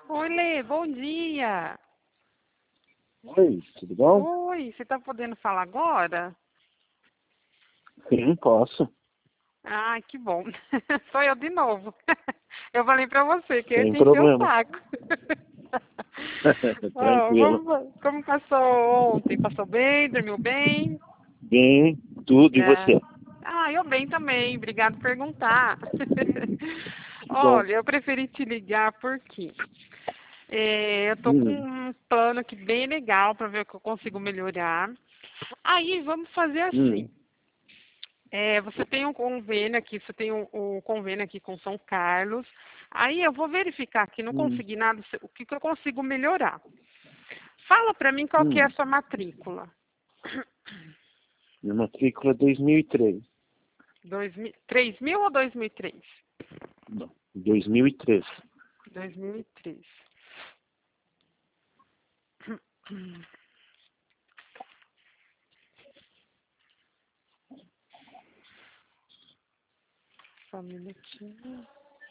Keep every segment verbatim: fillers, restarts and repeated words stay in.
Oi, Lê, bom dia. Oi, tudo bom? Oi, você tá podendo falar agora? Sim, posso. Ai, que bom. Sou eu de novo. Eu falei pra você que eu ia Sem te encher o problema. saco. Ó, Tranquilo. como, como passou ontem? Passou bem? Dormiu bem? Bem, tudo e É. você? Ah, eu bem também. Obrigado por perguntar. Que bom. Olha, eu preferi te ligar porque é, eu tô com Hum, um plano aqui bem legal para ver o que eu consigo melhorar. Aí, vamos fazer assim. hum, É, você tem um convênio aqui, você tem um, um convênio aqui com São Carlos. Aí eu vou verificar aqui, não hum, consegui nada, se- o que, que eu consigo melhorar. Fala para mim qual que é a hum. sua matrícula. Minha matrícula é dois mil e três. Dois mil, três mil ou dois mil e três? Não, dois mil e três. dois mil e três. Só um minutinho.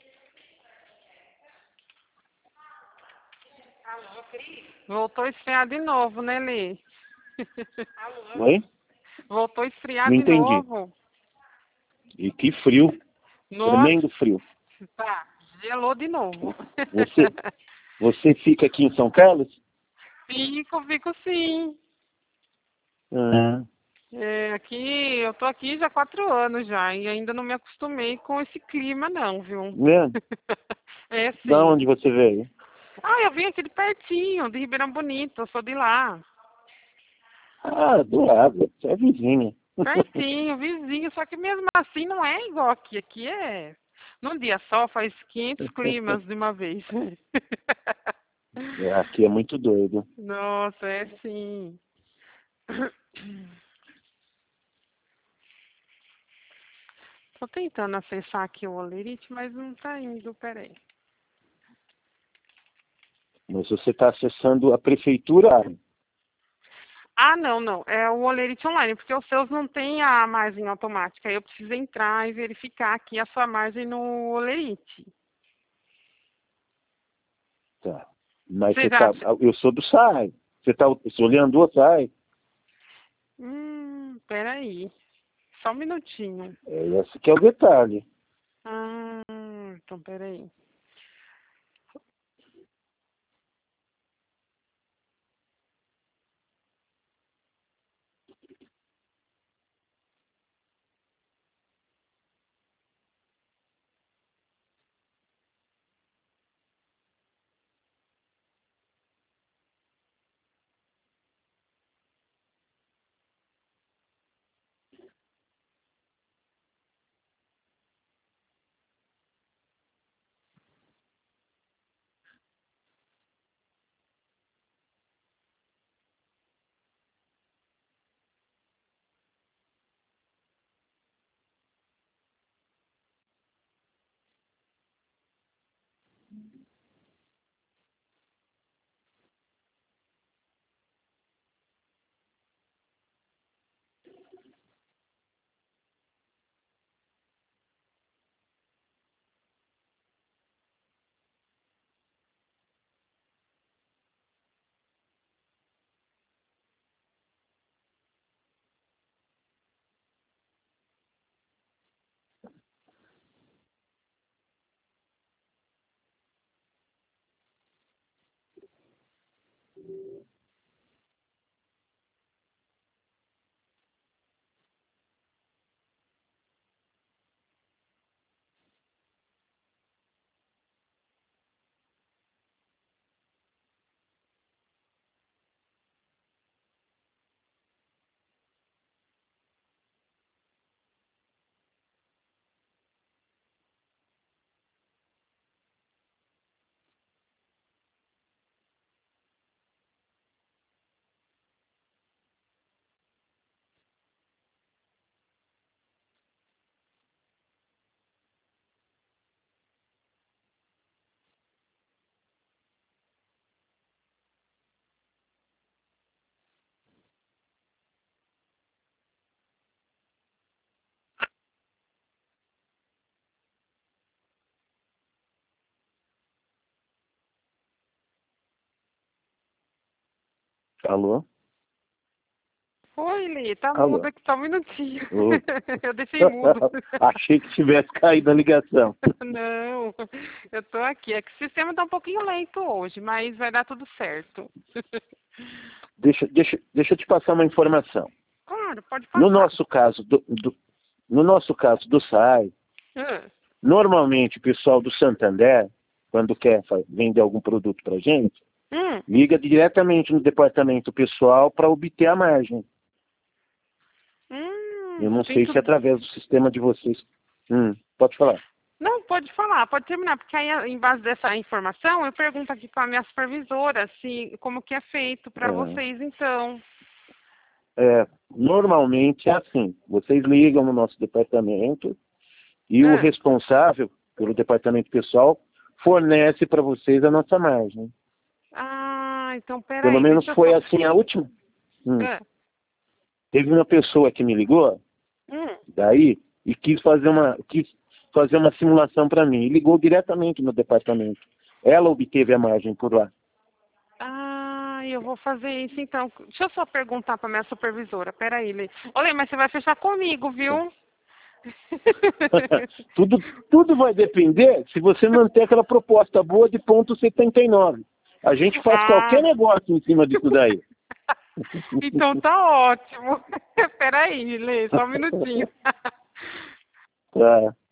Voltou a esfriar de novo, né, Lê? Oi? Voltou a esfriar Não de entendi. novo. E que frio. Nossa, Tremendo frio. tá, gelou de novo. Você, você fica aqui em São Carlos? Fico, fico sim. Ah, É, aqui, eu tô aqui já há quatro anos já e ainda não me acostumei com esse clima não, viu? né? É Da sim. onde você veio? Ah, eu vim aqui de pertinho, de Ribeirão Bonito, eu sou de lá. Ah, do lado. Você é vizinha. Pertinho, vizinho, só que mesmo assim não é igual aqui. Aqui é. Num dia só faz quinhentos climas de uma vez. É, aqui é muito doido. Nossa, é sim. Tô tentando acessar aqui o Olerite, mas não tá indo, peraí. Mas você está acessando a prefeitura? Ah, não, não. É o Olerite Online, porque os seus não tem a margem automática. Aí eu preciso entrar e verificar aqui a sua margem no Olerite. Tá. Mas Você você já. tá. Eu sou do S A I. Você está olhando o S A I? Hum, peraí. Só um minutinho. É, esse que é o detalhe. Ah, então peraí. Alô? Oi, Lê, tá mudo Alô? aqui, só um minutinho. Ô. Eu deixei mudo. Achei que tivesse caído a ligação. Não, eu tô aqui. É que o sistema tá um pouquinho lento hoje, mas vai dar tudo certo. Deixa, deixa, deixa eu te passar uma informação. Claro, pode No passar. nosso caso do, do, no nosso caso do S A I, Ah, normalmente o pessoal do Santander, quando quer fa- vender algum produto para gente, hum, liga diretamente no departamento pessoal para obter a margem. Eu hum, não tem sei se é tudo. através do sistema de vocês. Hum, pode falar. Não, pode falar, pode terminar, porque aí, em base dessa informação, eu pergunto aqui para a minha supervisora se, como que é feito para É, vocês, então. é, normalmente é assim. Vocês ligam no nosso departamento e o Ah, responsável pelo departamento pessoal fornece para vocês a nossa margem. ah, então Pelo peraí, menos deixa eu foi só. assim a última. Hum. Ah, Teve uma pessoa que me ligou hum. daí e quis fazer uma, quis fazer uma simulação para mim. E ligou diretamente no departamento. Ela obteve a margem por lá. Ah, eu vou fazer isso então. Deixa eu só perguntar para minha supervisora. Peraí, Lê. Olha, mas você vai fechar comigo, viu? tudo, tudo vai depender se você manter aquela proposta boa de ponto setenta e nove. A gente faz qualquer Ah, negócio em cima disso daí. então tá ótimo. Peraí, Lê, só um minutinho. Tá.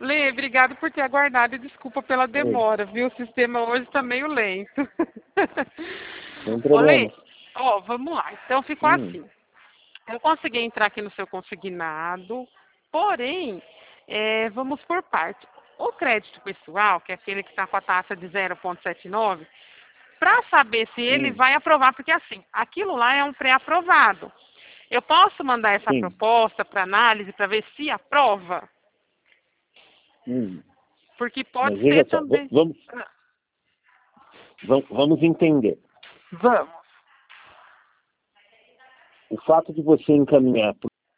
Lê, obrigado por ter aguardado e desculpa pela Oi, demora, viu? O sistema hoje está meio lento. sem Ô, Lê, problema. ó, vamos lá. Então ficou Hum, assim. Eu consegui entrar aqui no seu consignado, porém, é, vamos por parte. O crédito pessoal, que é aquele que está com a taxa de zero vírgula setenta e nove, para saber se ele hum, vai aprovar, porque assim, aquilo lá é um pré-aprovado. Eu posso mandar essa sim. proposta para análise para ver se aprova? Hum. Porque Mas pode veja ser só, va- também. vamos, Ah, vamos, vamos entender. vamos. O fato de você encaminhar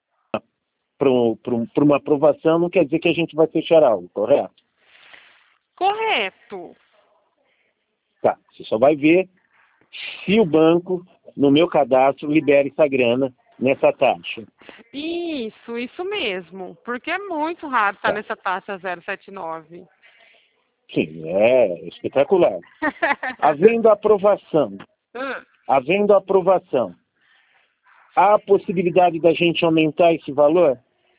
para uma aprovação não quer dizer que a gente vai fechar algo, correto? Correto. Tá. Você só vai ver se o banco, no meu cadastro, libera essa grana nessa taxa. Isso, isso mesmo. Porque é muito raro estar Tá. nessa taxa zero vírgula setenta e nove. Sim, é espetacular. Havendo aprovação, Hum, havendo aprovação, há a possibilidade da gente aumentar esse valor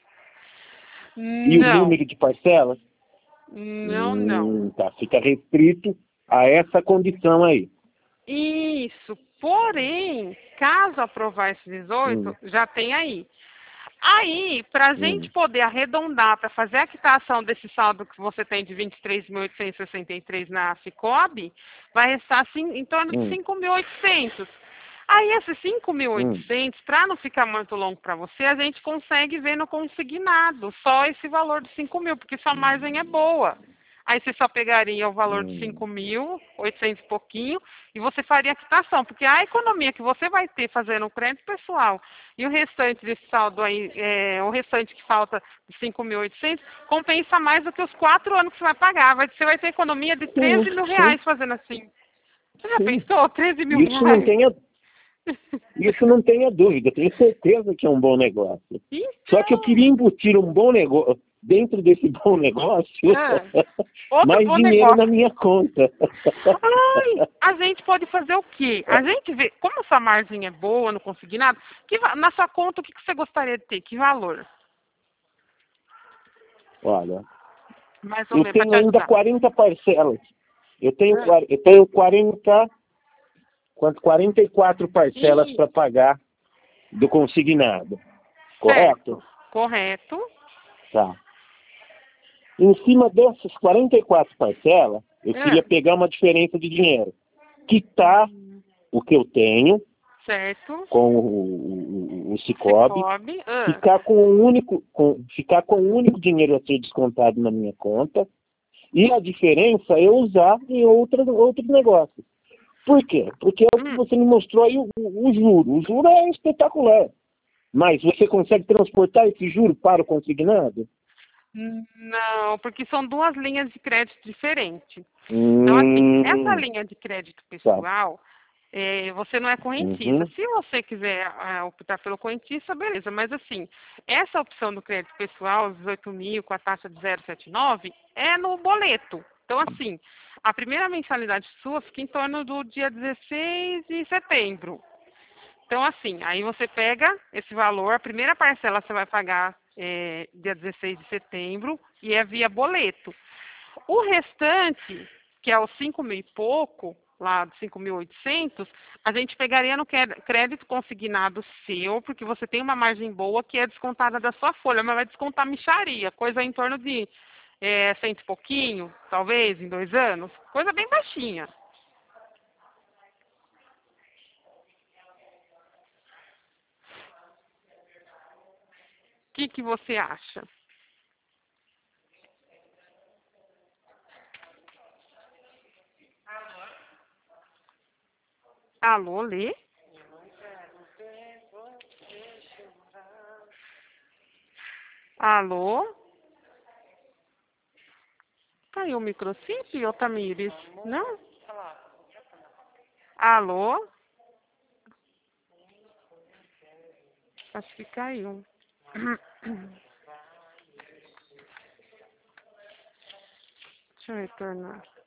e o Não, número de parcelas? não, não. Hum, tá, fica restrito a essa condição aí. Isso. Porém, caso aprovar esses Hum, dezoito, já tem aí. Aí, para a gente hum, poder arredondar, para fazer a quitação desse saldo que você tem de vinte e três mil oitocentos e sessenta e três na Cicobi, vai restar assim, em torno de hum, cinco mil e oitocentos. Aí, esses cinco mil e hum, oitocentos, para não ficar muito longo para você, a gente consegue ver no consignado só esse valor de cinco mil, porque sua margem é boa. Aí você só pegaria o valor de hum, cinco mil, oitocentos e pouquinho, e você faria a quitação, porque a economia que você vai ter fazendo o crédito pessoal e o restante desse saldo aí, é, o restante que falta de cinco mil e oitocentos, compensa mais do que os quatro anos que você vai pagar. Vai- Você vai ter economia de sim, treze mil sim, reais fazendo assim. Você já sim. pensou? treze mil Isso não reais? tenha, isso não tenha dúvida, tenho certeza que é um bom negócio. Só que eu Então, queria embutir um bom negócio, dentro desse bom negócio, ah, outro mais bom dinheiro na negócio. minha conta. Ai, a gente pode fazer o quê? A gente vê, como a sua margem é boa no consignado, que, va- na sua conta, o que, que você gostaria de ter? Que valor? Olha, Mais ou eu menos, para te tenho ainda ajudar. quarenta parcelas. Eu tenho, Ah, quar- eu tenho quarenta, quanto, quarenta e quatro parcelas e, para pagar do consignado. Correto? certo, correto. Tá. Em cima dessas quarenta e quatro parcelas, eu Ah, queria pegar uma diferença de dinheiro. Quitar hum, o que eu tenho certo. com o, o, o Cicobi, Cicobi. Ah, ficar com o único, com, ficar com o único dinheiro a ser descontado na minha conta, e a diferença eu usar em outros, outros negócios. Por quê? Porque é o que hum, você me mostrou aí, o, o, o juro. O juro é espetacular. Mas você consegue transportar esse juro para o consignado? não, porque são duas linhas de crédito diferentes. Então, assim, essa Hum, linha de crédito tá. pessoal, é, você não é correntista. Uhum, Se você quiser ah, optar pelo correntista, beleza. Mas, assim, essa opção do crédito pessoal, dezoito mil, com a taxa de zero vírgula setenta e nove, é no boleto. Então, assim, a primeira mensalidade sua fica em torno do dia dezesseis de setembro. Então, assim, aí você pega esse valor, a primeira parcela você vai pagar é, dia dezesseis de setembro e é via boleto. O restante, que é os cinco mil e pouco, lá dos cinco mil e oitocentos, a gente pegaria no crédito consignado seu, porque você tem uma margem boa que é descontada da sua folha, mas vai descontar mixaria, coisa em torno de é, cento e pouquinho, talvez, em dois anos, coisa bem baixinha. O que, que você acha? Alô, Lê? Alô? Caiu o microchip, ô Tamires? Não? Alô? Acho que caiu. Deixa eu retornar.